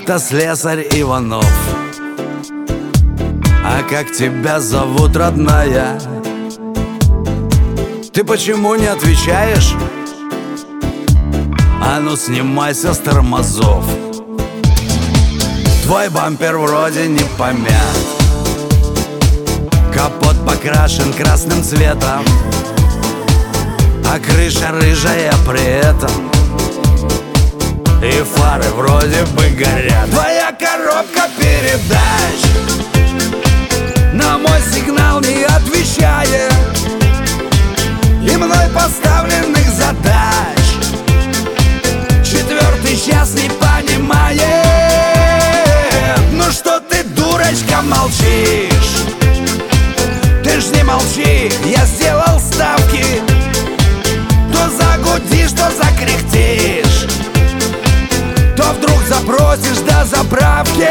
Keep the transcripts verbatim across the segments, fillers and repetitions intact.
автослесарь Иванов. А как тебя зовут, родная? Ты почему не отвечаешь? А ну снимайся с тормозов. Твой бампер вроде не помят, капот покрашен красным цветом, а крыша рыжая при этом, и фары вроде бы горят. Твоя коробка передач на мой сигнал не отвечает, и мной поставленных задач четвертый час не понимает. Ну что ты, дурочка, молчишь? Ты ж не молчи, я сделал ставки. То загудишь, то закряхтишь, то вдруг запросишь до заправки.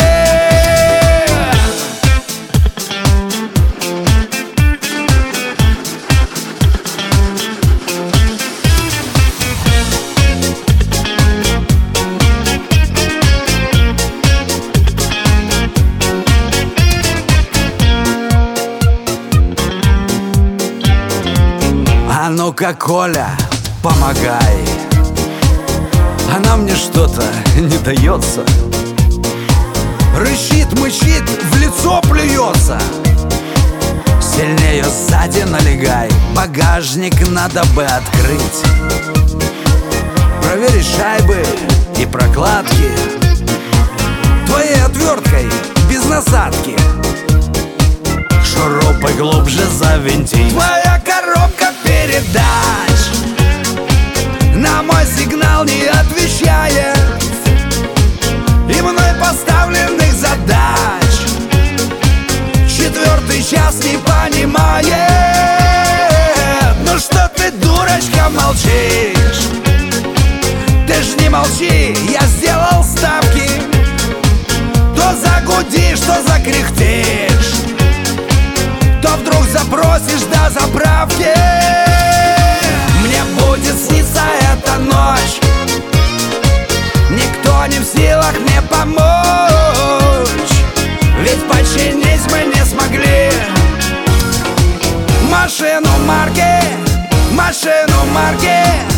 А ну-ка, Коля, помогай, она мне что-то не дается. Рычит, мычит, в лицо плюется. Сильнее сзади налегай, багажник надо бы открыть, проверить шайбы и прокладки твоей отверткой без насадки. Шурупы глубже завинтить. Твоя коробка передач на мой сигнал не отвечает, и мной поставленных задач четвертый час не понимает. Ну что ты, дурочка, молчишь? Ты ж не молчи, я сделал ставки. То загудишь, то закряхтишь, то вдруг запросишь до заправки. Мне будет сниться эта ночь, никто не в силах мне помочь, ведь починить мы не смогли машину марки, машину марки